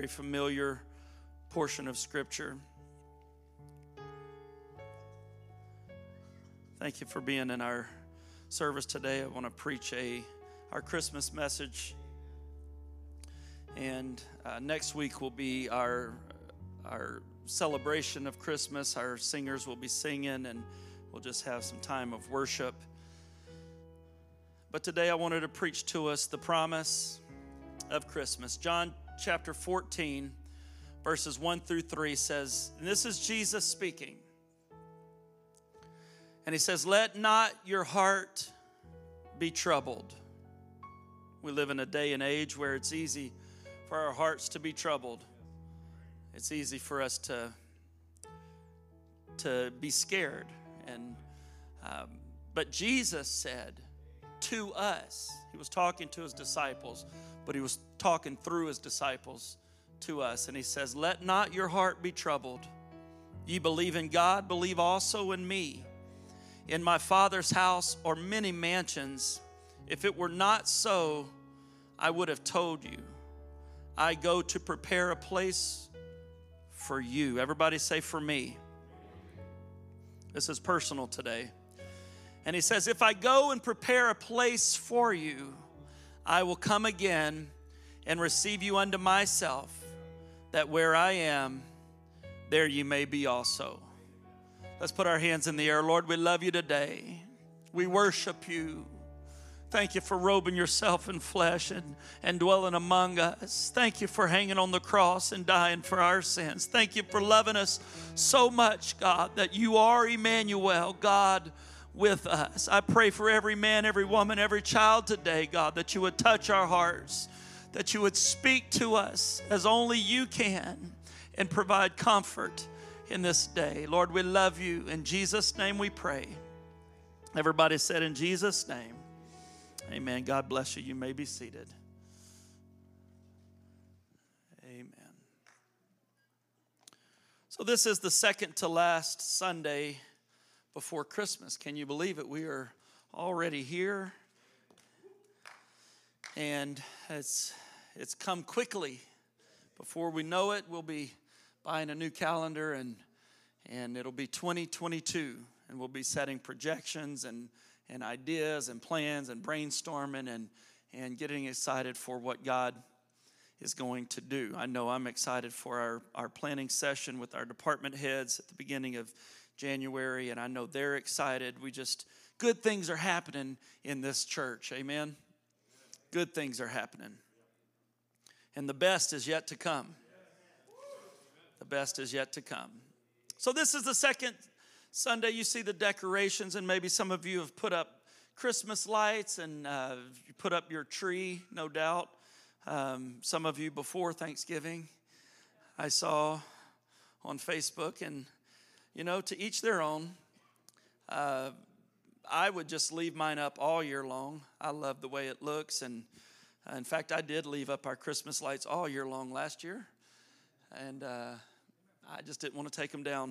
very familiar portion of Scripture. Thank you for being in our service today. I want to preach our Christmas message. And next week will be our celebration of Christmas. Our singers will be singing, and we'll just have some time of worship. But today I wanted to preach to us the promise of Christmas. John chapter 14, verses 1 through 3 says, and this is Jesus speaking. And he says, "Let not your heart be troubled." We live in a day and age where it's easy for our hearts to be troubled. It's easy for us to be scared. But Jesus said to us, he was talking to his disciples, but he was talking through his disciples to us. And he says, "Let not your heart be troubled. Ye believe in God, believe also in me. In my Father's house are many mansions. If it were not so, I would have told you. I go to prepare a place for you." Everybody say, "For me." This is personal today. And he says, "If I go and prepare a place for you, I will come again and receive you unto myself, that where I am, there you may be also." Let's put our hands in the air. Lord, we love you today. We worship you. Thank you for robing yourself in flesh and dwelling among us. Thank you for hanging on the cross and dying for our sins. Thank you for loving us so much, God, that you are Emmanuel, God with us. I pray for every man, every woman, every child today, God, that you would touch our hearts, that you would speak to us as only you can and provide comfort in this day. Lord, we love you. In Jesus' name we pray. Everybody said, in Jesus' name. Amen. God bless you. You may be seated. Amen. So this is the second to last Sunday before Christmas. Can you believe it? We are already here. And it's come quickly. Before we know it, we'll be buying a new calendar, and it'll be 2022, and we'll be setting projections and ideas and plans and brainstorming and getting excited for what God is going to do. I know I'm excited for our planning session with our department heads at the beginning of January, and I know they're excited. Good things are happening in this church, amen? Good things are happening. And the best is yet to come. The best is yet to come. So this is the second Sunday. You see the decorations, and maybe some of you have put up Christmas lights and you put up your tree, no doubt. Some of you before Thanksgiving, I saw on Facebook, and to each their own. I would just leave mine up all year long. I love the way it looks, and in fact, I did leave up our Christmas lights all year long last year. And I just didn't want to take them down.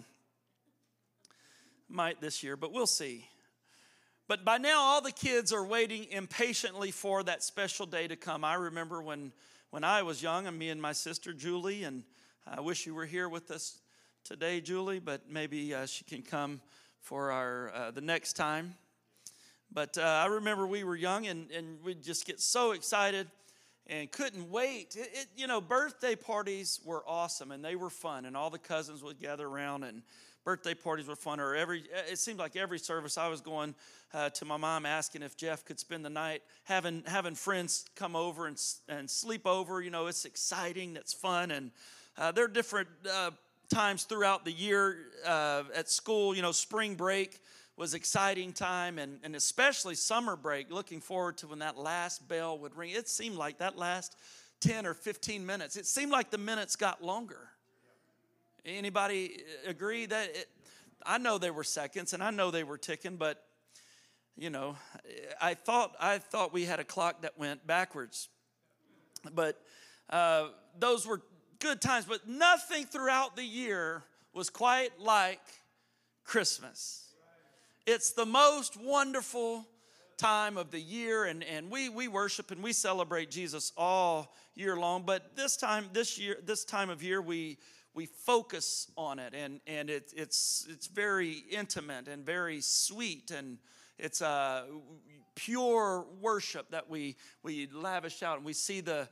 Might this year, but we'll see. But by now, all the kids are waiting impatiently for that special day to come. I remember when I was young, and me and my sister Julie, and I wish you were here with us today, Julie, but maybe she can come for the next time. But I remember we were young, and we'd just get so excited and couldn't wait. Birthday parties were awesome, and they were fun, and all the cousins would gather around, and birthday parties were fun. It seemed like every service I was going to my mom asking if Jeff could spend the night, having friends come over and sleep over. It's exciting, it's fun, and there are different times throughout the year at school. Spring break was exciting time, and especially summer break, looking forward to when that last bell would ring. It seemed like that last 10 or 15 minutes, it seemed like the minutes got longer. Anybody agree that I know they were seconds, and I know they were ticking, but I thought we had a clock that went backwards. But those were good times, but nothing throughout the year was quite like Christmas. It's the most wonderful time of the year, and we worship and we celebrate Jesus all year long. But this time of year, we focus on it, and it's very intimate and very sweet, and it's pure worship that we lavish out, and we see the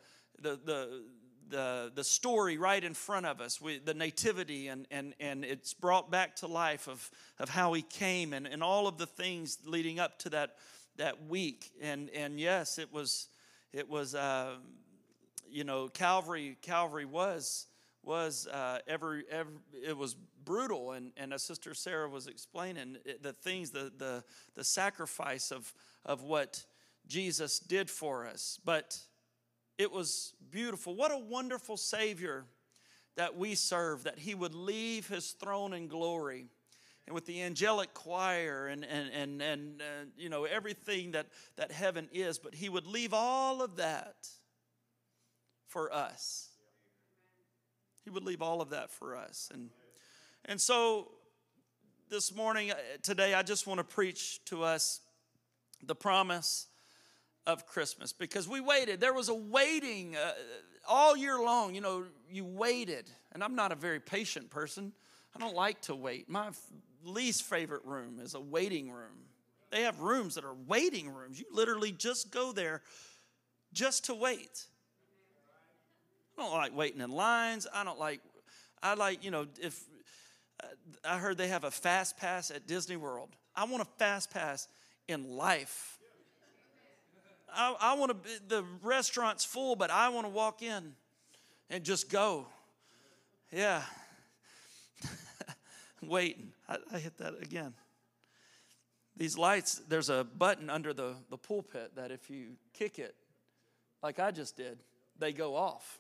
story right in front of us, the nativity, and it's brought back to life of how he came, and all of the things leading up to that week. And yes, it was Calvary was it was brutal, and as Sister Sarah was explaining, the things, the sacrifice of what Jesus did for us. But it was beautiful. What a wonderful Savior that we serve, that he would leave his throne in glory, and with the angelic choir and everything that heaven is, but he would leave all of that for us. He would leave all of that for us. And so this morning, today, I just want to preach to us the promise of Christmas, because we waited. There was a waiting all year long. You waited. And I'm not a very patient person. I don't like to wait. My least favorite room is a waiting room. They have rooms that are waiting rooms. You literally just go there just to wait. I don't like waiting in lines. I like, if I heard they have a fast pass at Disney World. I want a fast pass in life. I want to, the restaurant's full, but I want to walk in and just go. Yeah. Waiting. I hit that again. These lights, there's a button under the pulpit that if you kick it, like I just did, they go off.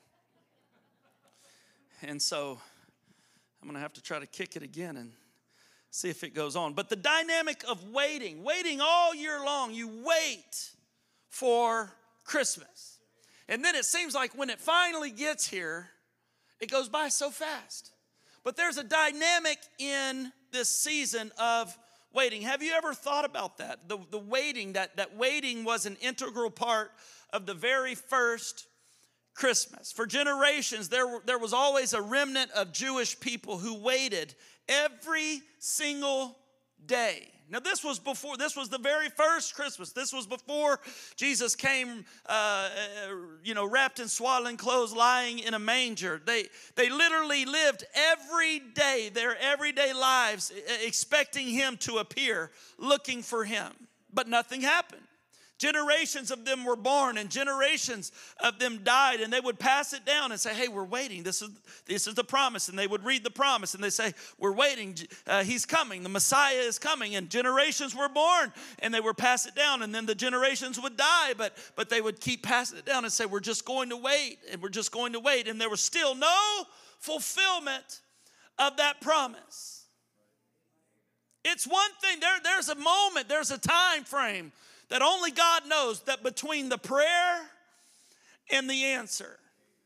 And so I'm going to have to try to kick it again and see if it goes on. But the dynamic of waiting all year long, you wait for Christmas. And then it seems like when it finally gets here, it goes by so fast. But there's a dynamic in this season of waiting. Have you ever thought about that? The waiting, that waiting was an integral part of the very first Christmas. For generations, there was always a remnant of Jewish people who waited every single day. Now, this was the very first Christmas. This was before Jesus came, wrapped in swaddling clothes, lying in a manger. They literally lived every day, their everyday lives, expecting him to appear, looking for him. But nothing happened. Generations of them were born, and generations of them died, and they would pass it down and say, hey, we're waiting. This is the promise. And they would read the promise, and they say, we're waiting. He's coming. The Messiah is coming. And generations were born, and they would pass it down, and then the generations would die, but they would keep passing it down and say, we're just going to wait, and we're just going to wait. And there was still no fulfillment of that promise. It's one thing. There's a moment, there's a time frame that only God knows, that between the prayer and the answer.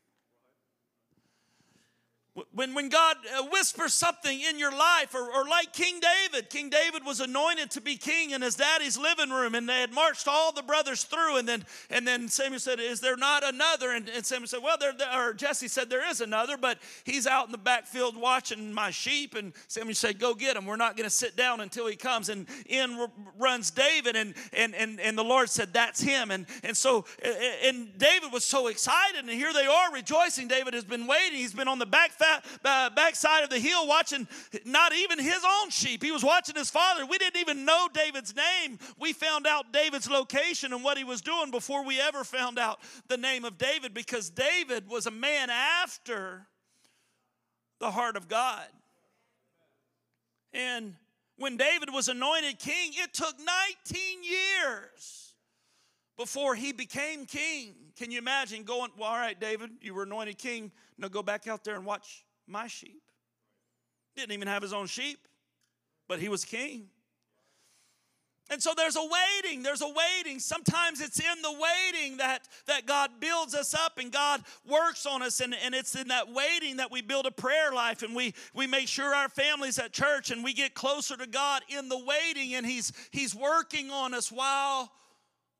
When God whispers something in your life, or like King David was anointed to be king in his daddy's living room, and they had marched all the brothers through, and then Samuel said, is there not another? And Samuel said, well, or Jesse said, there is another, but he's out in the backfield watching my sheep. And Samuel said, go get him. We're not going to sit down until he comes. And in runs David, and the Lord said, that's him. And so David was so excited, and here they are rejoicing. David has been waiting. He's been on the backside of the hill watching not even his own sheep. He was watching his father. We didn't even know David's name. We found out David's location and what he was doing before we ever found out the name of David, because David was a man after the heart of God. And when David was anointed king, it took 19 years before he became king. Can you imagine going, well, all right, David, you were anointed king. Now go back out there and watch my sheep. Didn't even have his own sheep, but he was king. And so there's a waiting. Sometimes it's in the waiting that God builds us up and God works on us. And it's in that waiting that we build a prayer life, and we make sure our family's at church, and we get closer to God in the waiting, and He's working on us while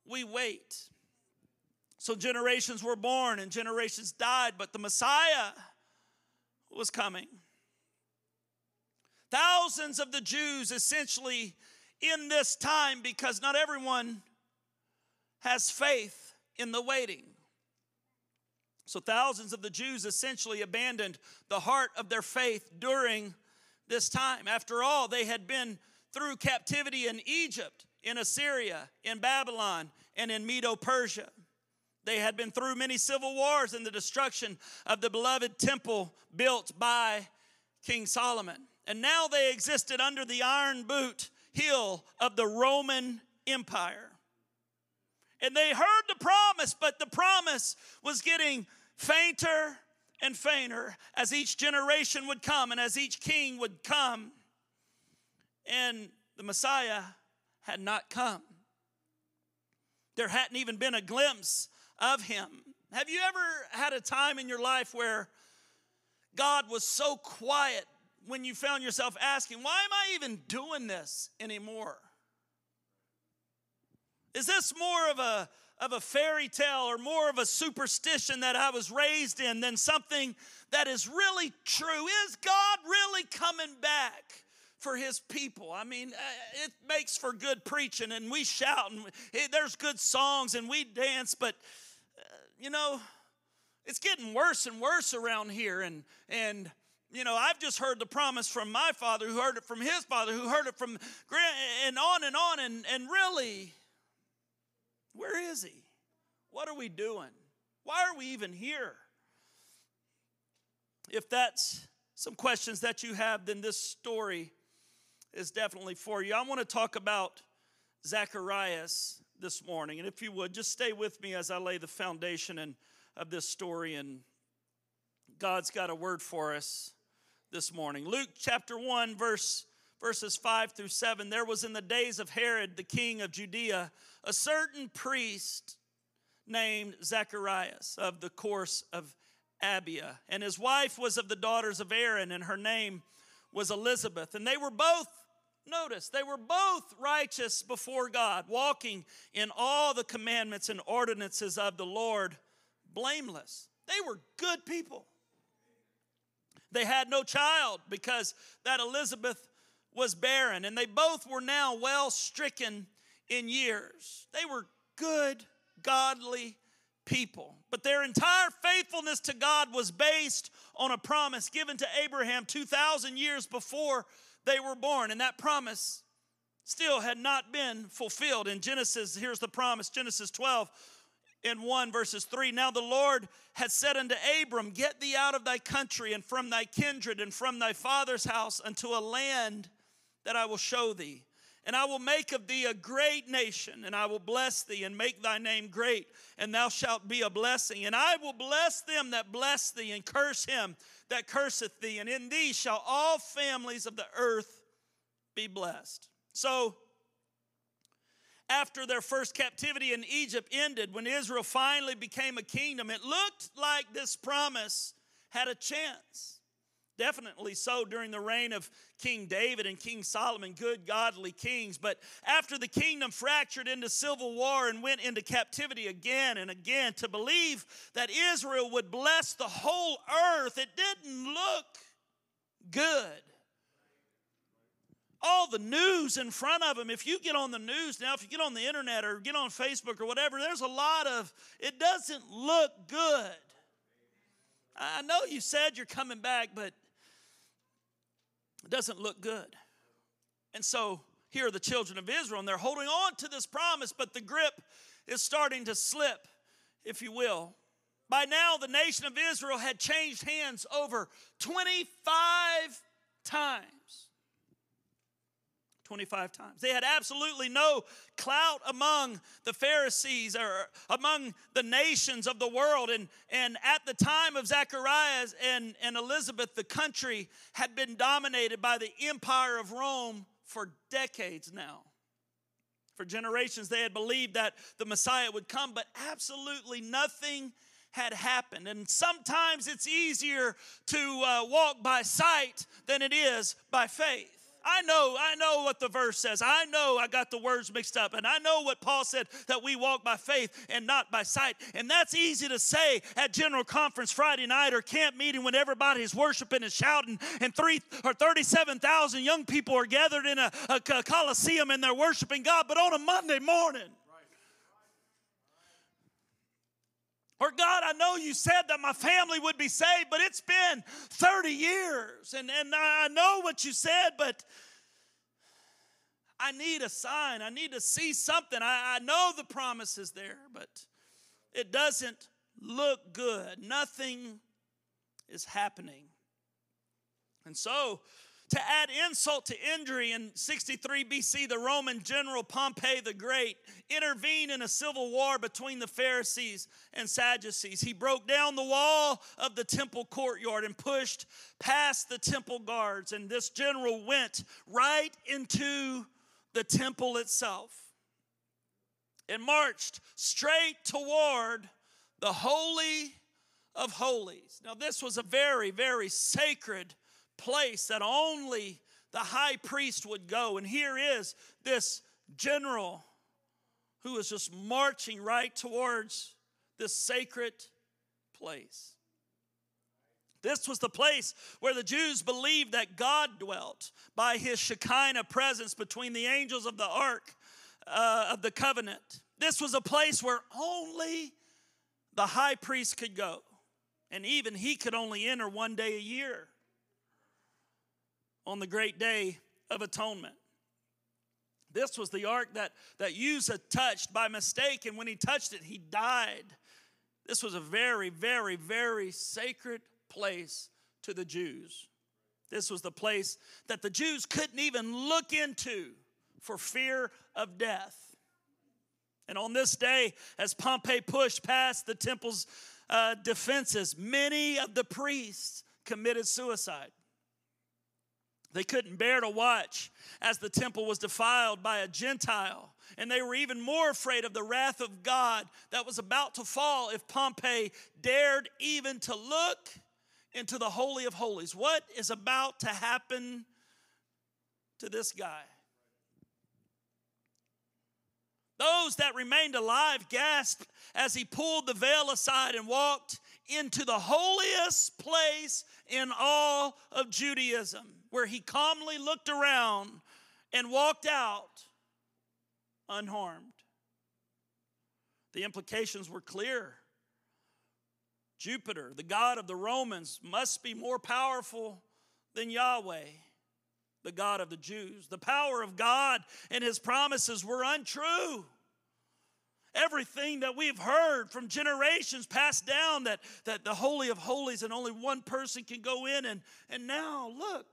we wait. So generations were born and generations died, but the Messiah was coming. Thousands of the Jews essentially in this time, because not everyone has faith in the waiting. So thousands of the Jews essentially abandoned the heart of their faith during this time. After all, they had been through captivity in Egypt, in Assyria, in Babylon, and in Medo-Persia. They had been through many civil wars and the destruction of the beloved temple built by King Solomon. And now they existed under the iron boot heel of the Roman Empire. And they heard the promise, but the promise was getting fainter and fainter as each generation would come and as each king would come. And the Messiah had not come. There hadn't even been a glimpse of him. Have you ever had a time in your life where God was so quiet when you found yourself asking, why am I even doing this anymore? Is this more of a fairy tale or more of a superstition that I was raised in than something that is really true? Is God really coming back for his people? I mean, it makes for good preaching and we shout and there's good songs and we dance, but it's getting worse and worse around here. And I've just heard the promise from my father, who heard it from his father, who heard it from and on and on. And really, where is he? What are we doing? Why are we even here? If that's some questions that you have, then this story is definitely for you. I want to talk about Zacharias this morning. And if you would, just stay with me as I lay the foundation of this story. And God's got a word for us this morning. Luke chapter 1, verses 5 through 7. There was in the days of Herod, the king of Judea, a certain priest named Zacharias of the course of Abia. And his wife was of the daughters of Aaron, and her name was Elizabeth. And they were both, notice, they were both righteous before God, walking in all the commandments and ordinances of the Lord, blameless. They were good people. They had no child because that Elizabeth was barren, and they both were now well stricken in years. They were good, godly people. But their entire faithfulness to God was based on a promise given to Abraham 2,000 years before they were born. And that promise still had not been fulfilled. In Genesis, here's the promise, Genesis 12 and 1 verses 3. Now the Lord had said unto Abram, get thee out of thy country and from thy kindred and from thy father's house unto a land that I will show thee. And I will make of thee a great nation, and I will bless thee and make thy name great, and thou shalt be a blessing. And I will bless them that bless thee, and curse him that curseth thee. And in thee shall all families of the earth be blessed. So, after their first captivity in Egypt ended, when Israel finally became a kingdom, it looked like this promise had a chance. Definitely so during the reign of King David and King Solomon, good godly kings. But after the kingdom fractured into civil war and went into captivity again and again, to believe that Israel would bless the whole earth, it didn't look good. All the news in front of them, if you get on the news now, if you get on the internet or get on Facebook or whatever, there's a lot of, it doesn't look good. I know you said you're coming back, but it doesn't look good. And so here are the children of Israel, and they're holding on to this promise, but the grip is starting to slip, if you will. By now, the nation of Israel had changed hands over 25 times. 25 times. They had absolutely no clout among the Pharisees or among the nations of the world. And at the time of Zacharias and Elizabeth, the country had been dominated by the empire of Rome for decades now. For generations, they had believed that the Messiah would come, but absolutely nothing had happened. And sometimes it's easier to walk by sight than it is by faith. I know what the verse says. I know I got the words mixed up. And I know what Paul said, that we walk by faith and not by sight. And that's easy to say at General Conference Friday night or camp meeting when everybody's worshiping and shouting and 37,000 young people are gathered in a coliseum and they're worshiping God. But on a Monday morning, or God, I know you said that my family would be saved, but it's been 30 years. And I know what you said, but I need a sign. I need to see something. I know the promise is there, but it doesn't look good. Nothing is happening. And so, to add insult to injury, in 63 BC, the Roman general Pompey the Great intervened in a civil war between the Pharisees and Sadducees. He broke down the wall of the temple courtyard and pushed past the temple guards. And this general went right into the temple itself and marched straight toward the Holy of Holies. Now, this was a very, very sacred place that only the high priest would go. And here is this general who is just marching right towards this sacred place. This was the place where the Jews believed that God dwelt by his Shekinah presence between the angels of the ark of the covenant. This was a place where only the high priest could go. And even he could only enter one day a year, on the great day of atonement. This was the ark that Uzzah touched by mistake, and when he touched it, he died. This was a very, very, very sacred place to the Jews. This was the place that the Jews couldn't even look into for fear of death. And on this day, as Pompey pushed past the temple's defenses, many of the priests committed suicide. They couldn't bear to watch as the temple was defiled by a Gentile. And they were even more afraid of the wrath of God that was about to fall if Pompey dared even to look into the Holy of Holies. What is about to happen to this guy? Those that remained alive gasped as he pulled the veil aside and walked into the holiest place in all of Judaism, where he calmly looked around and walked out unharmed. The implications were clear. Jupiter, the god of the Romans, must be more powerful than Yahweh, the God of the Jews. The power of God and his promises were untrue. Everything that we've heard from generations passed down, that the Holy of Holies and only one person can go in, and now look.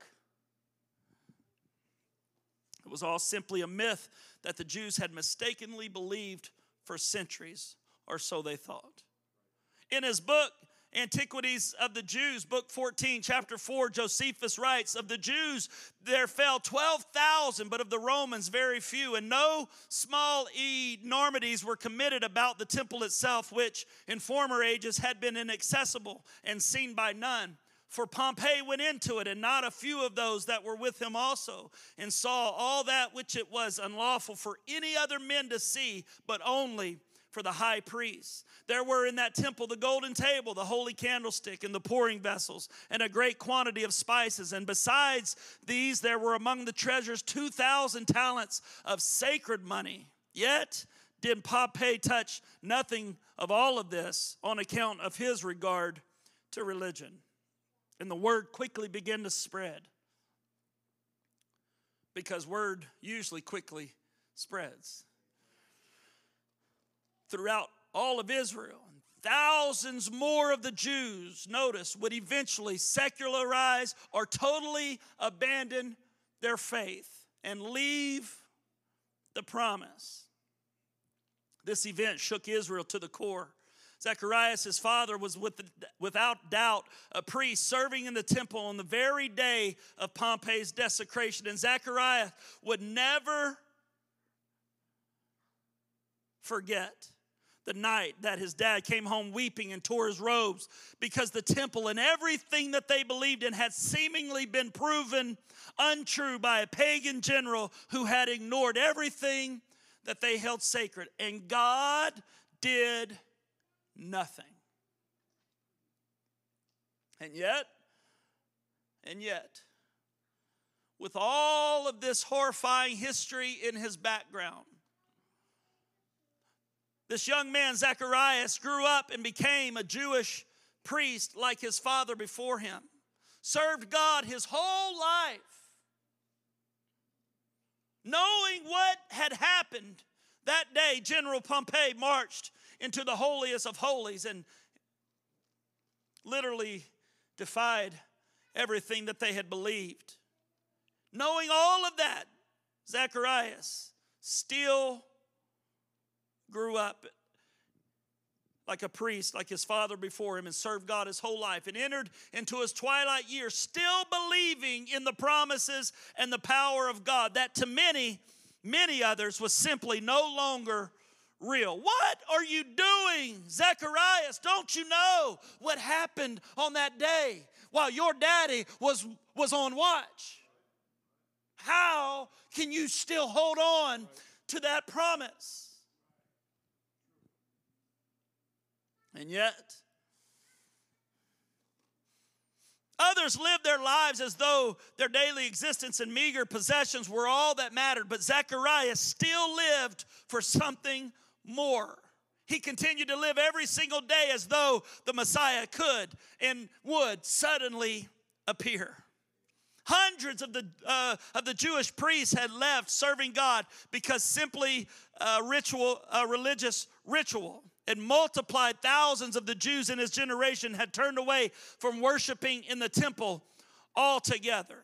It was all simply a myth that the Jews had mistakenly believed for centuries, or so they thought. In his book, Antiquities of the Jews, book 14, chapter 4, Josephus writes, of the Jews there fell 12,000, but of the Romans very few, and no small enormities were committed about the temple itself, which in former ages had been inaccessible and seen by none. For Pompey went into it, and not a few of those that were with him also, and saw all that which it was unlawful for any other men to see, but only for the high priest. There were in that temple the golden table, the holy candlestick, and the pouring vessels, and a great quantity of spices. And besides these, there were among the treasures 2,000 talents of sacred money. Yet did Pompey touch nothing of all of this on account of his regard to religion. And the word quickly began to spread, because word usually quickly spreads throughout all of Israel. And thousands more of the Jews, notice, would eventually secularize or totally abandon their faith and leave the promise. This event shook Israel to the core. Zacharias, his father, was without doubt a priest serving in the temple on the very day of Pompey's desecration. And Zacharias would never forget the night that his dad came home weeping and tore his robes because the temple and everything that they believed in had seemingly been proven untrue by a pagan general who had ignored everything that they held sacred. And God did nothing. And yet, with all of this horrifying history in his background, this young man, Zacharias, grew up and became a Jewish priest like his father before him. Served God his whole life. Knowing what had happened that day, General Pompey marched into the holiest of holies and literally defied everything that they had believed. Knowing all of that, Zacharias still grew up like a priest, like his father before him, and served God his whole life, and entered into his twilight years, still believing in the promises and the power of God, that to many, many others was simply no longer real. What are you doing, Zacharias? Don't you know what happened on that day while your daddy was on watch? How can you still hold on to that promise? And yet, others lived their lives as though their daily existence and meager possessions were all that mattered. But Zacharias still lived for something more. He continued to live every single day as though the Messiah could and would suddenly appear. Hundreds of the Jewish priests had left serving God because simply religious ritual. And multiplied. Thousands of the Jews in his generation had turned away from worshiping in the temple altogether.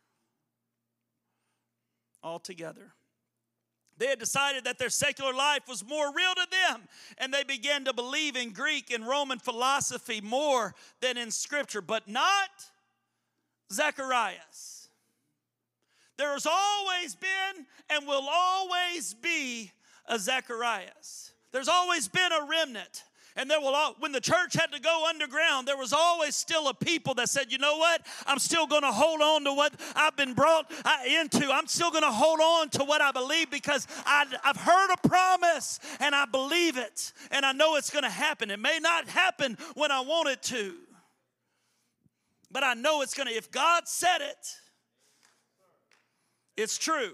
Altogether. They had decided that their secular life was more real to them, and they began to believe in Greek and Roman philosophy more than in Scripture, but not Zacharias. There has always been and will always be a Zacharias. There's always been a remnant. And when the church had to go underground, there was always still a people that said, you know what? I'm still going to hold on to what I've been brought into. I'm still going to hold on to what I believe because I've heard a promise and I believe it. And I know it's going to happen. It may not happen when I want it to. But I know it's going to. If God said it, it's true.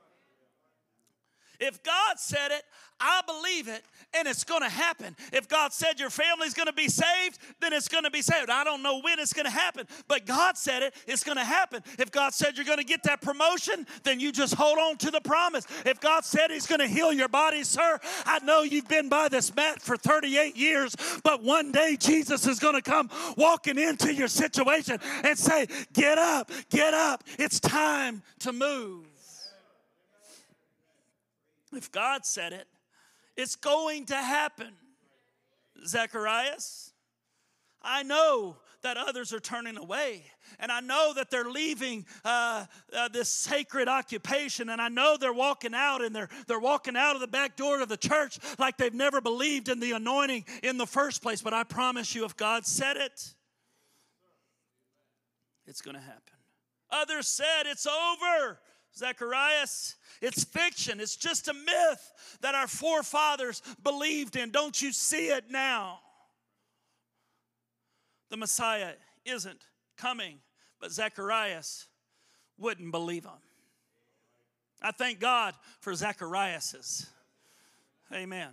If God said it, I believe it, and it's going to happen. If God said your family's going to be saved, then it's going to be saved. I don't know when it's going to happen, but God said it, it's going to happen. If God said you're going to get that promotion, then you just hold on to the promise. If God said he's going to heal your body, sir, I know you've been by this mat for 38 years, but one day Jesus is going to come walking into your situation and say, get up, it's time to move. If God said it, it's going to happen. Zacharias, I know that others are turning away. And I know that they're leaving this sacred occupation. And I know they're walking out, and they're walking out of the back door of the church like they've never believed in the anointing in the first place. But I promise you, if God said it, it's going to happen. Others said, it's over, Zacharias. It's fiction. It's just a myth that our forefathers believed in. Don't you see it now? The Messiah isn't coming, but Zacharias wouldn't believe him. I thank God for Zacharias's. Amen.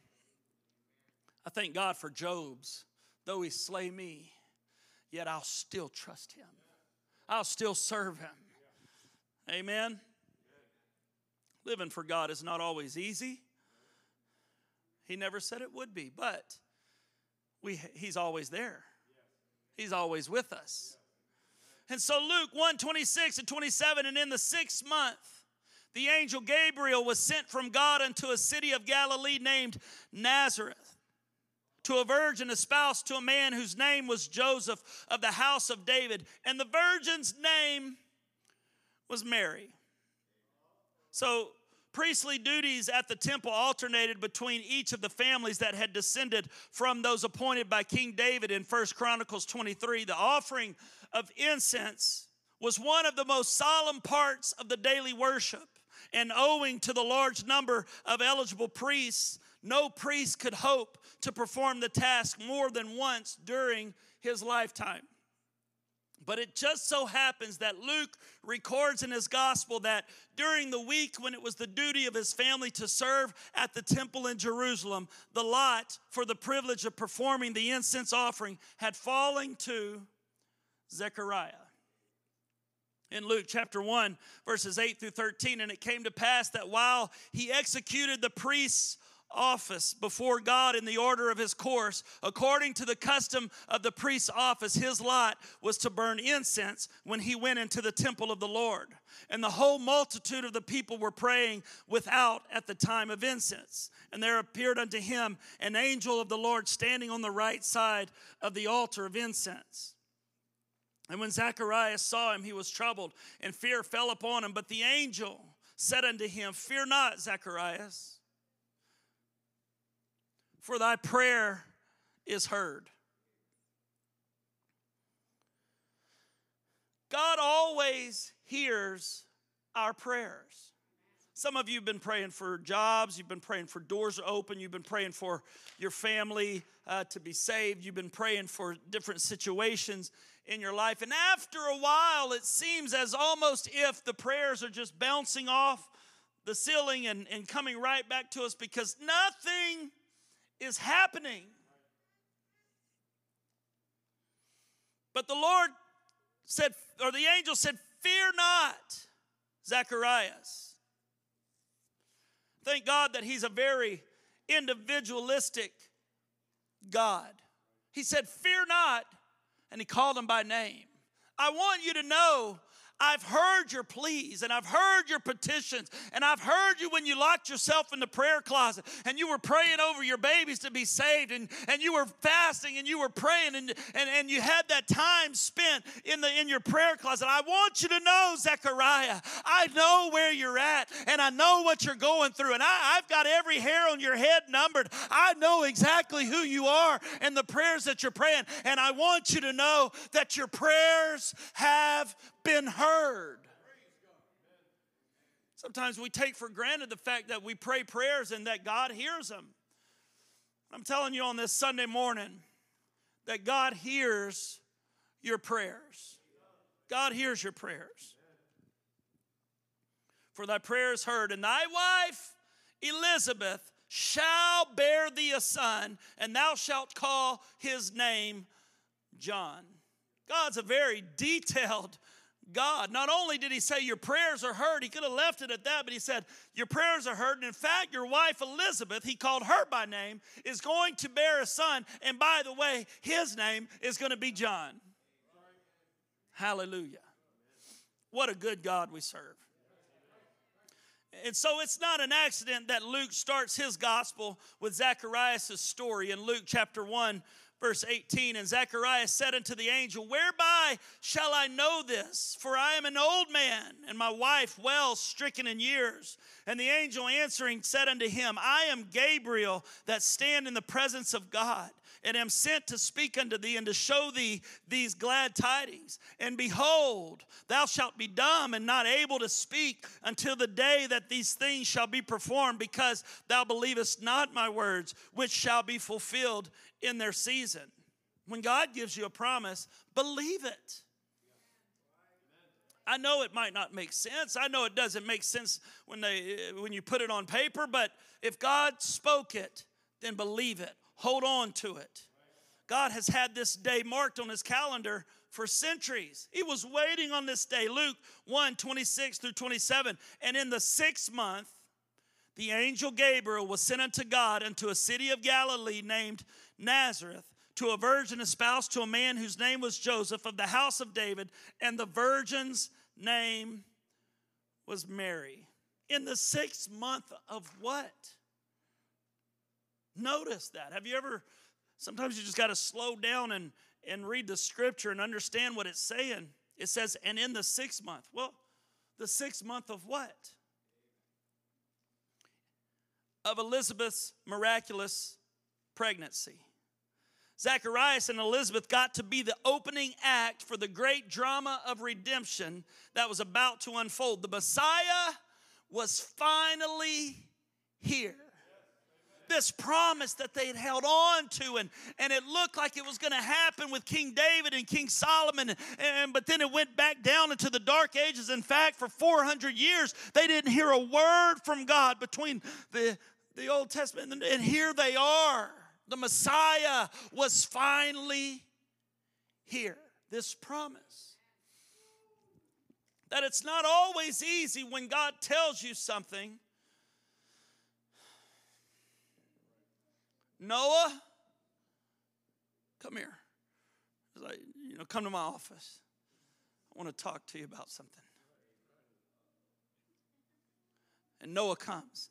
I thank God for Job's. Though he slay me, yet I'll still trust him. I'll still serve him. Amen. Living for God is not always easy. He never said it would be, but he's always there. He's always with us. And so Luke 1:26 and 27, and in the 6th month, the angel Gabriel was sent from God unto a city of Galilee named Nazareth, to a virgin espoused to a man whose name was Joseph of the house of David. And the virgin's name was Mary. So priestly duties at the temple alternated between each of the families that had descended from those appointed by King David in 1 Chronicles 23. The offering of incense was one of the most solemn parts of the daily worship. And owing to the large number of eligible priests, no priest could hope to perform the task more than once during his lifetime. But it just so happens that Luke records in his gospel that during the week when it was the duty of his family to serve at the temple in Jerusalem, the lot for the privilege of performing the incense offering had fallen to Zechariah. In Luke chapter 1, verses 8 through 13, and it came to pass that while he executed the priest's office before God in the order of his course, according to the custom of the priest's office, his lot was to burn incense when he went into the temple of the Lord. And the whole multitude of the people were praying without at the time of incense. And there appeared unto him an angel of the Lord standing on the right side of the altar of incense. And when Zacharias saw him, he was troubled, and fear fell upon him. But the angel said unto him, Fear not, Zacharias, for thy prayer is heard. God always hears our prayers. Some of you have been praying for jobs. You've been praying for doors to open. You've been praying for your family to be saved. You've been praying for different situations in your life. And after a while, it seems as almost if the prayers are just bouncing off the ceiling and coming right back to us because nothing is happening. But the Lord said, or the angel said, Fear not, Zacharias. Thank God that he's a very individualistic God. He said, Fear not, and he called him by name. I want you to know I've heard your pleas and I've heard your petitions and I've heard you when you locked yourself in the prayer closet and you were praying over your babies to be saved and you were fasting and you were praying and you had that time spent in your prayer closet. I want you to know, Zechariah, I know where you're at and I know what you're going through and I've got every hair on your head numbered. I know exactly who you are and the prayers that you're praying, and I want you to know that your prayers have been heard. Sometimes we take for granted the fact that we pray prayers and that God hears them. I'm telling you on this Sunday morning that God hears your prayers. God hears your prayers. For thy prayer is heard, and thy wife Elizabeth shall bear thee a son, and thou shalt call his name John. God's a very detailed God. Not only did he say your prayers are heard, he could have left it at that, but he said your prayers are heard. And in fact, your wife Elizabeth, he called her by name, is going to bear a son. And by the way, his name is going to be John. Hallelujah. What a good God we serve. And so it's not an accident that Luke starts his gospel with Zacharias' story in Luke chapter 1, verse 18. And Zacharias said unto the angel, Whereby shall I know this? For I am an old man, and my wife well stricken in years. And the angel answering said unto him, I am Gabriel, that stand in the presence of God, and am sent to speak unto thee and to show thee these glad tidings. And behold, thou shalt be dumb and not able to speak until the day that these things shall be performed, because thou believest not my words, which shall be fulfilled in their season. When God gives you a promise, believe it. I know it might not make sense. I know it doesn't make sense when you put it on paper, but if God spoke it, then believe it. Hold on to it. God has had this day marked on his calendar for centuries. He was waiting on this day. Luke 1, 26 through 27. And in the 6th month, the angel Gabriel was sent unto God unto a city of Galilee named Nazareth, to a virgin espoused to a man whose name was Joseph of the house of David, and the virgin's name was Mary. In the 6th month of what? Notice that. Have you ever, sometimes you just got to slow down and read the scripture and understand what it's saying. It says, and in the 6th month. Well, the 6th month of what? of Elizabeth's miraculous pregnancy. Zacharias and Elizabeth got to be the opening act for the great drama of redemption that was about to unfold. The Messiah was finally here. This promise that they had held on to, and it looked like it was going to happen with King David and King Solomon, but then it went back down into the dark ages. In fact, for 400 years, they didn't hear a word from God between the Old Testament, and here they are. The Messiah was finally here. This promise. That it's not always easy when God tells you something. Noah, come here. Like, come to my office. I want to talk to you about something. And Noah comes.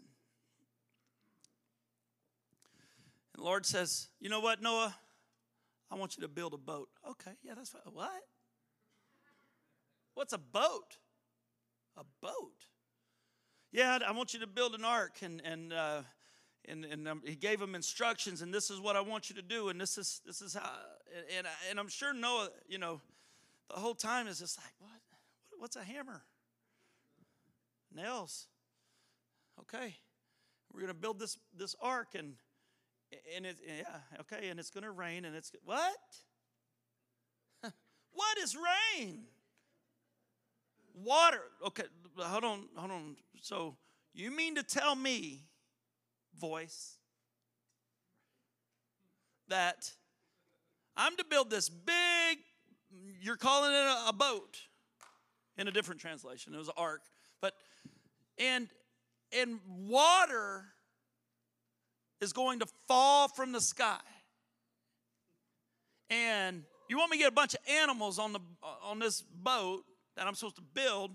And the Lord says, you know what, Noah? I want you to build a boat. Okay, yeah, that's fine. What? What's a boat? A boat? Yeah, I want you to build an ark. And he gave him instructions, and this is what I want you to do, and this is how. And I'm sure Noah, the whole time is just like, what? What's a hammer? Nails. Okay, we're gonna build this ark, and it's gonna rain, and it's what? What is rain? Water. Okay, hold on. So you mean to tell me, voice, that I'm to build this big, you're calling it a boat, in a different translation, it was an ark, but and water is going to fall from the sky, and you want me to get a bunch of animals on this boat that I'm supposed to build,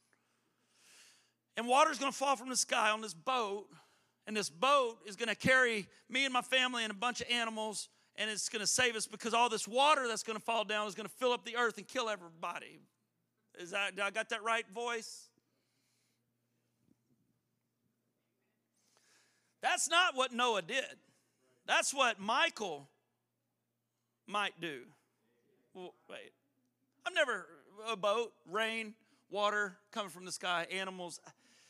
and water's going to fall from the sky on this boat, and this boat is going to carry me and my family and a bunch of animals, and it's going to save us because all this water that's going to fall down is going to fill up the earth and kill everybody. Did I got that right, voice? That's not what Noah did. That's what Michael might do. Well, wait. I've never, a boat, rain, water coming from the sky, animals.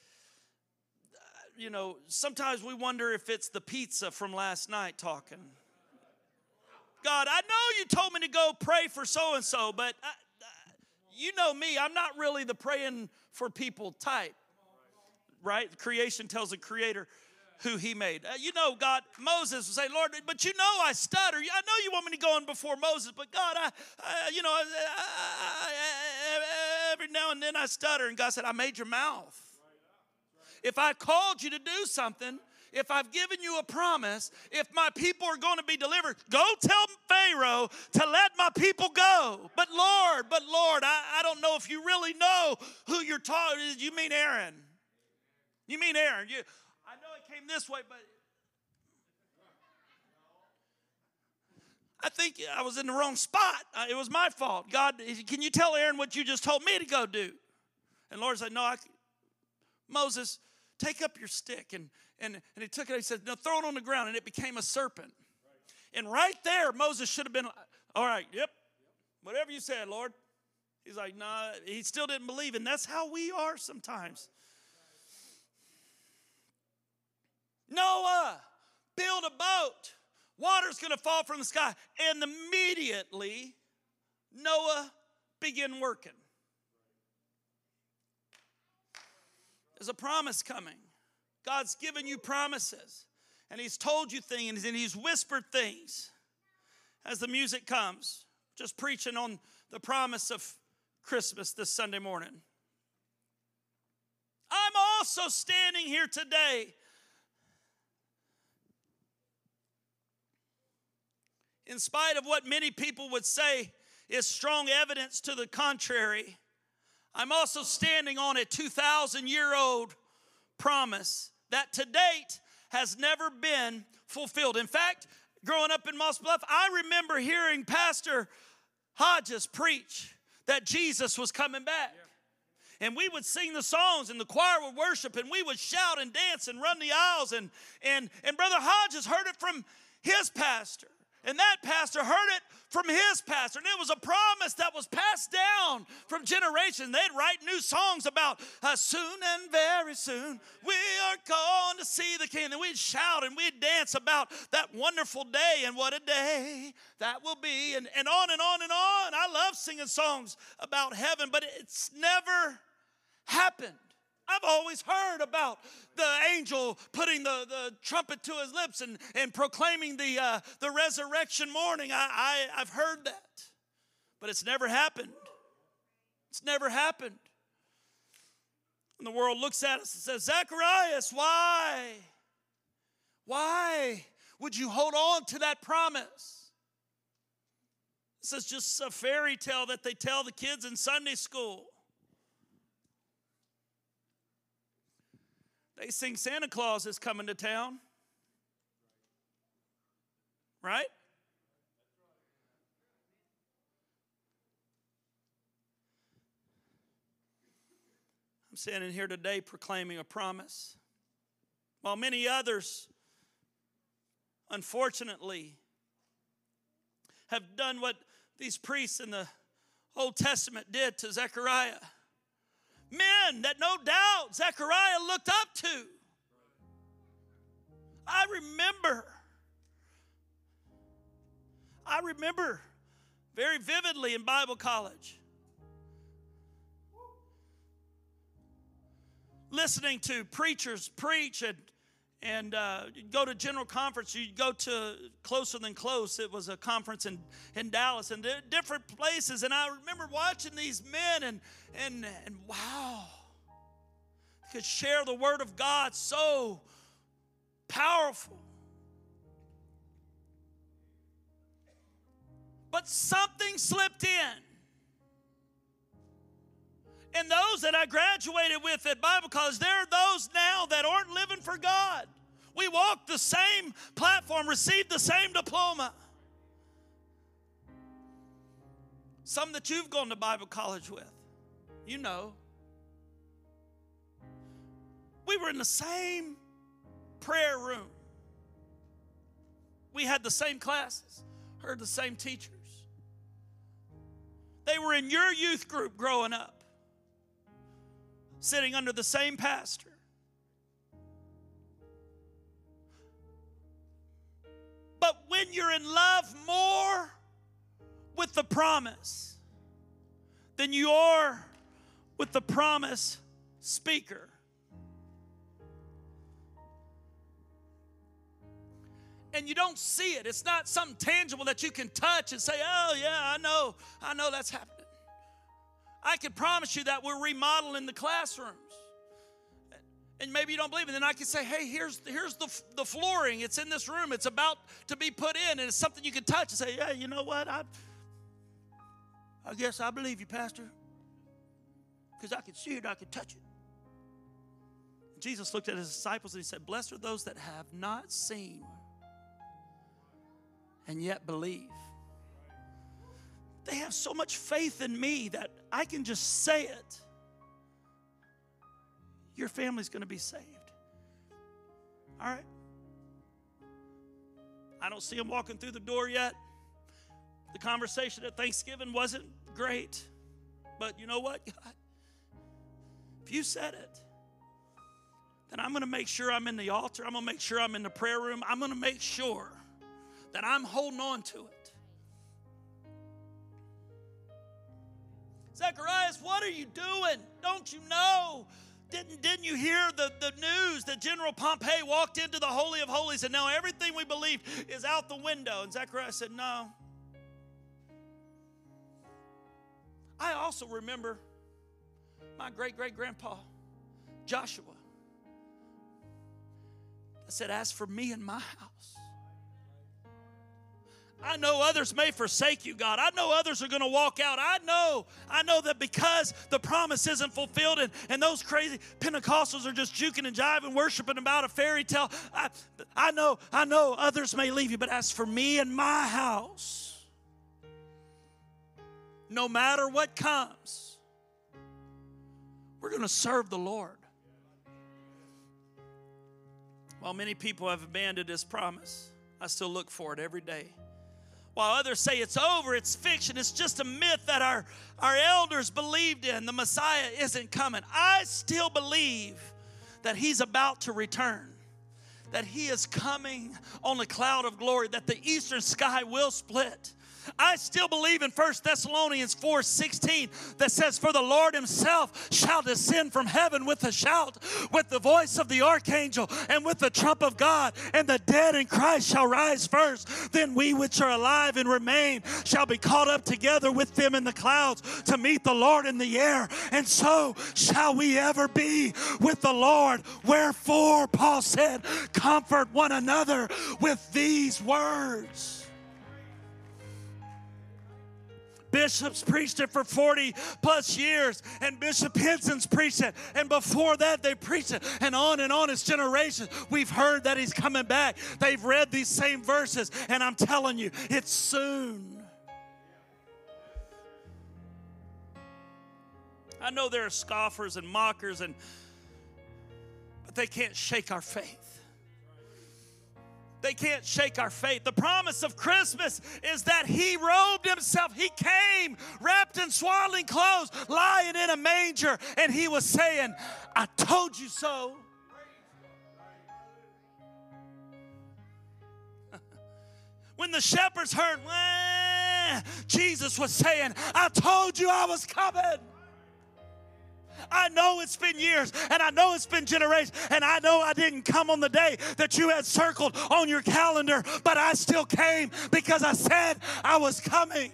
Sometimes we wonder if it's the pizza from last night talking. God, I know you told me to go pray for so-and-so, but you know me, I'm not really the praying for people type, right? Creation tells the Creator who he made. God, Moses would say, Lord, but I stutter. I know you want me to go in before Moses, but God, every now and then I stutter. And God said, I made your mouth. If I called you to do something, if I've given you a promise, if my people are going to be delivered, go tell Pharaoh to let my people go. But Lord, I don't know if you really know who you're talking. You mean Aaron? You mean Aaron? I know it came this way, but I think I was in the wrong spot. It was my fault. God, can you tell Aaron what you just told me to go do? And Lord said, no, Moses, take up your stick. And he took it, he said, no, throw it on the ground. And it became a serpent. And right there, Moses should have been, all right, yep, whatever you said, Lord. He's like, nah, he still didn't believe. And that's how we are sometimes. Noah, build a boat. Water's going to fall from the sky. And immediately, Noah began working. There's a promise coming. God's given you promises. And he's told you things, and he's whispered things. As the music comes, just preaching on the promise of Christmas this Sunday morning. I'm also standing here today in spite of what many people would say is strong evidence to the contrary. I'm also standing on a 2,000-year-old promise that to date has never been fulfilled. In fact, growing up in Moss Bluff, I remember hearing Pastor Hodges preach that Jesus was coming back. and we would sing the songs, and the choir would worship, and we would shout and dance and run the aisles. And Brother Hodges heard it from his pastor. And that pastor heard it from his pastor. And it was a promise that was passed down from generations. They'd write new songs about soon and very soon we are going to see the King. And we'd shout and we'd dance about that wonderful day, and what a day that will be. And on and on and on. I love singing songs about heaven, but it's never happened. I've always heard about the angel putting the trumpet to his lips and proclaiming the resurrection morning. I've heard that, but it's never happened. It's never happened. And the world looks at us and says, Zacharias, why? Why would you hold on to that promise? This is just a fairy tale that they tell the kids in Sunday school. They sing Santa Claus is coming to town. Right? I'm standing here today proclaiming a promise. While many others, unfortunately, have done what these priests in the Old Testament did to Zechariah. Men that no doubt Zechariah looked up to. I remember very vividly in Bible college listening to preachers preach, and you'd go to general conference, you'd go to Closer Than Close. It was a conference in Dallas and different places. And I remember watching these men and wow, they could share the word of God so powerful. But something slipped in. And those that I graduated with at Bible college, there are those now that aren't living for God. We walked the same platform, received the same diploma. Some that you've gone to Bible college with, you know. We were in the same prayer room. We had the same classes, heard the same teachers. They were in your youth group growing up, sitting under the same pastor. But when you're in love more with the promise than you are with the promise speaker, and you don't see it, it's not something tangible that you can touch and say, oh yeah, I know that's happening. I can promise you that we're remodeling the classrooms. And maybe you don't believe it. And then I can say, hey, here's the flooring. It's in this room. It's about to be put in. And it's something you can touch and say, yeah, you know what? I guess I believe you, Pastor. Because I can see it. I can touch it. And Jesus looked at his disciples and he said, blessed are those that have not seen and yet believe. They have so much faith in me that I can just say it. Your family's going to be saved. All right? I don't see them walking through the door yet. The conversation at Thanksgiving wasn't great. But you know what, God? If you said it, then I'm going to make sure I'm in the altar. I'm going to make sure I'm in the prayer room. I'm going to make sure that I'm holding on to it. Zacharias, what are you doing? Don't you know? Didn't you hear the news that General Pompey walked into the Holy of Holies and now everything we believed is out the window? And Zacharias said, no. I also remember my great-great-grandpa, Joshua. I said, as for me and my house, I know others may forsake you, God. I know others are going to walk out. I know that because the promise isn't fulfilled and those crazy Pentecostals are just juking and jiving, worshiping about a fairy tale. I know others may leave you, but as for me and my house, no matter what comes, We're going to serve the Lord. While many people have abandoned His promise, I still look for it every day. While others say it's over, it's fiction, it's just a myth that our elders believed in, the Messiah isn't coming, I still believe that He's about to return, that He is coming on a cloud of glory, that the eastern sky will split. I still believe in 1 Thessalonians 4:16 that says, for the Lord Himself shall descend from heaven with a shout, with the voice of the archangel, and with the trump of God, and the dead in Christ shall rise first. Then we which are alive and remain shall be caught up together with them in the clouds to meet the Lord in the air. And so shall we ever be with the Lord. Wherefore, Paul said, comfort one another with these words. Bishops preached it for 40 plus years, and Bishop Henson's preached it, and before that they preached it, and on it's generations. We've heard that He's coming back. They've read these same verses, and I'm telling you, it's soon. I know there are scoffers and mockers, but they can't shake our faith. They can't shake our faith. The promise of Christmas is that He robed Himself. He came wrapped in swaddling clothes, lying in a manger, and He was saying, I told you so. When the shepherds heard, Jesus was saying, I told you I was coming. I know it's been years, and I know it's been generations, and I know I didn't come on the day that you had circled on your calendar, but I still came because I said I was coming.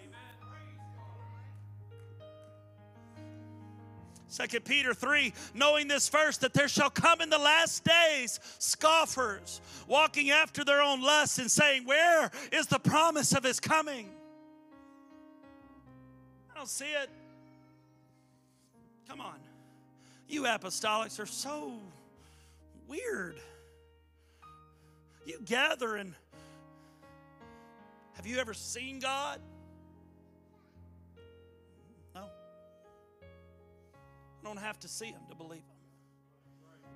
2 Peter 3, knowing this first, that there shall come in the last days scoffers, walking after their own lusts and saying, where is the promise of His coming? I don't see it. Come on. You apostolics are so weird. You gather and have you ever seen God? No. You don't have to see Him to believe Him.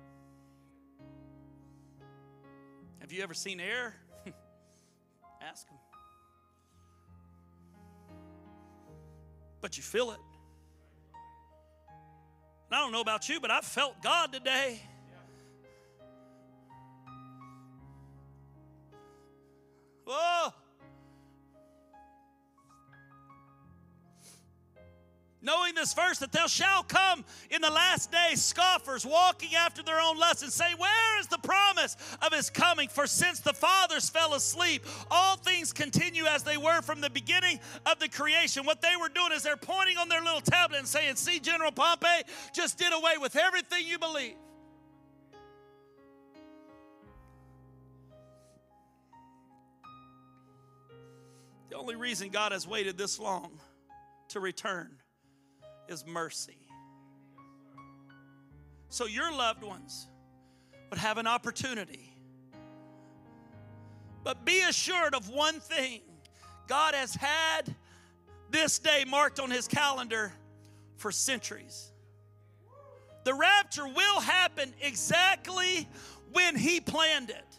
Have you ever seen air? Ask Him. But you feel it. I don't know about you, but I felt God today. Whoa. Knowing this verse, that there shall come in the last days scoffers walking after their own lusts and say, where is the promise of His coming? For since the fathers fell asleep, all things continue as they were from the beginning of the creation. What they were doing is they're pointing on their little tablet and saying, see, General Pompey just did away with everything you believe. The only reason God has waited this long to return is mercy. So your loved ones would have an opportunity. But be assured of one thing. God has had this day marked on His calendar for centuries. The rapture will happen exactly when He planned it.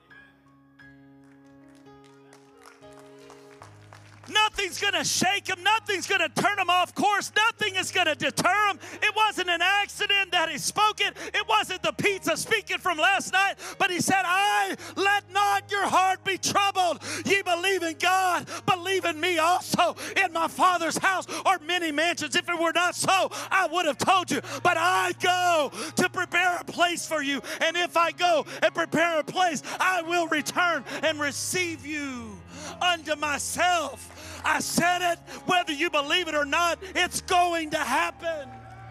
Nothing's going to shake Him. Nothing's going to turn Him off course. Nothing is going to deter Him. It wasn't an accident that He spoke it. It wasn't the pizza speaking from last night. But He said, let not your heart be troubled. Ye believe in God, believe in me also. In my Father's house are many mansions. If it were not so, I would have told you. But I go to prepare a place for you. And if I go and prepare a place, I will return and receive you unto myself. I said it, whether you believe it or not, it's going to happen.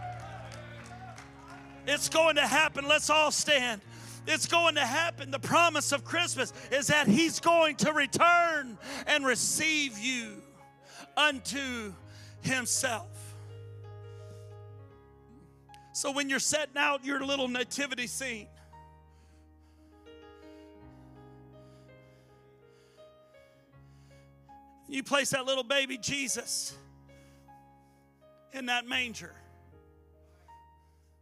It's going to happen. Let's all stand. It's going to happen. The promise of Christmas is that He's going to return and receive you unto Himself. So when you're setting out your little nativity scene, you place that little baby Jesus in that manger.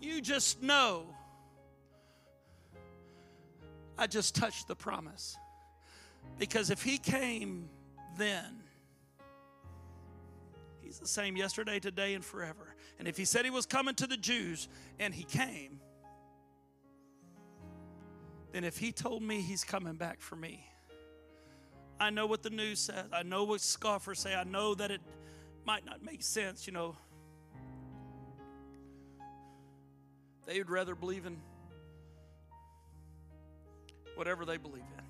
you just know I just touched the promise. Because if he came then, he's the same yesterday, today, and forever. And if he said he was coming to the Jews and he came, then if he told me he's coming back for me, I know what the news says. I know what scoffers say. I know that it might not make sense, you know. They would rather believe in whatever they believe in.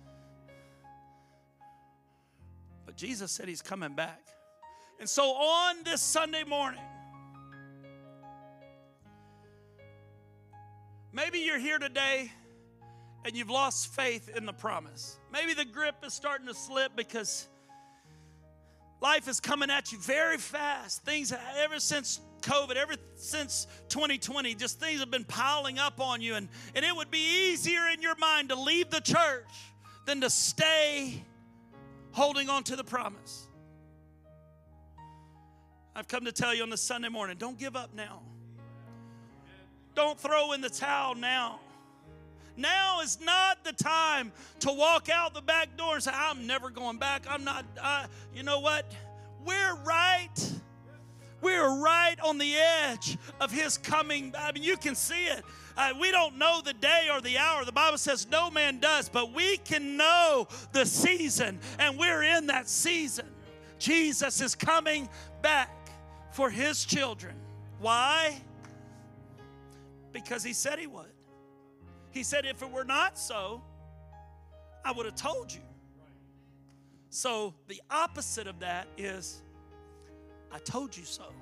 But Jesus said he's coming back. And so on this Sunday morning, maybe you're here today and you've lost faith in the promise. Maybe the grip is starting to slip because life is coming at you very fast. Things, ever since COVID, ever since 2020, just things have been piling up on you. And it would be easier in your mind to leave the church than to stay holding on to the promise. I've come to tell you on this Sunday morning, don't give up now. Don't throw in the towel now. Now is not the time to walk out the back door and say, I'm never going back. I'm not, you know what? We're right on the edge of his coming. I mean, you can see it. We don't know the day or the hour. The Bible says no man does, but we can know the season, and we're in that season. Jesus is coming back for his children. Why? Because he said he would. He said, if it were not so, I would have told you. So the opposite of that is, I told you so.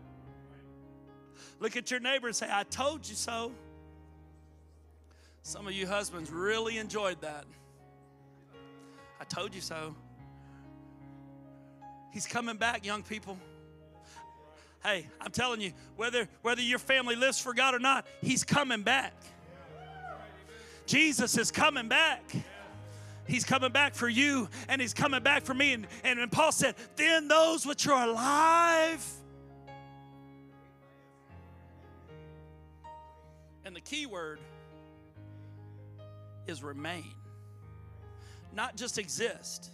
Look at your neighbor and say, I told you so. Some of you husbands really enjoyed that. I told you so. He's coming back, young people. Hey, I'm telling you, whether your family lives for God or not, he's coming back. Jesus is coming back. He's coming back for you, and he's coming back for me. And Paul said, then those which are alive. And the key word is remain. Not just exist.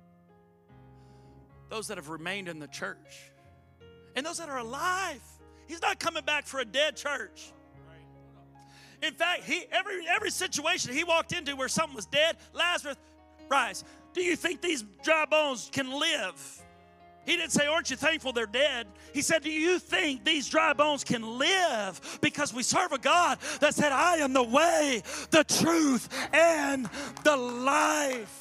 Those that have remained in the church. And those that are alive. He's not coming back for a dead church. In fact, every situation he walked into where something was dead, Lazarus, rise. Do you think these dry bones can live? He didn't say, aren't you thankful they're dead? He said, do you think these dry bones can live? Because we serve a God that said, I am the way, the truth, and the life.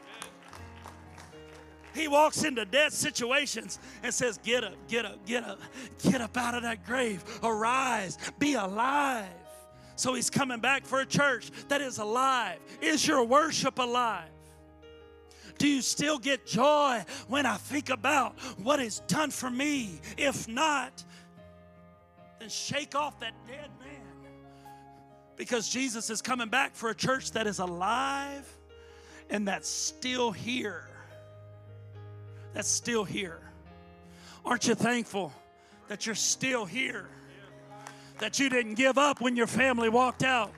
He walks into dead situations and says, get up, get up, get up. Get up out of that grave. Arise, be alive. So he's coming back for a church that is alive. Is your worship alive? Do you still get joy when I think about what is done for me? If not, then shake off that dead man. Because Jesus is coming back for a church that is alive and that's still here. That's still here. Aren't you thankful that you're still here? That you didn't give up when your family walked out.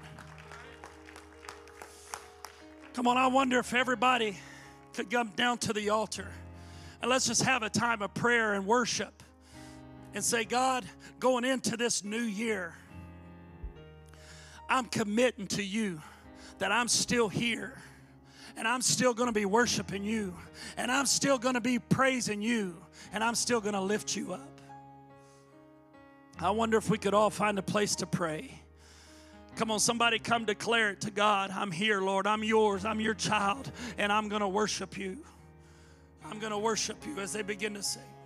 Come on, I wonder if everybody could come down to the altar and let's just have a time of prayer and worship and say, God, going into this new year, I'm committing to you that I'm still here and I'm still going to be worshiping you and I'm still going to be praising you and I'm still going to lift you up. I wonder if we could all find a place to pray. Come on, somebody come declare it to God. I'm here, Lord. I'm yours. I'm your child. And I'm going to worship you. I'm going to worship you as they begin to sing.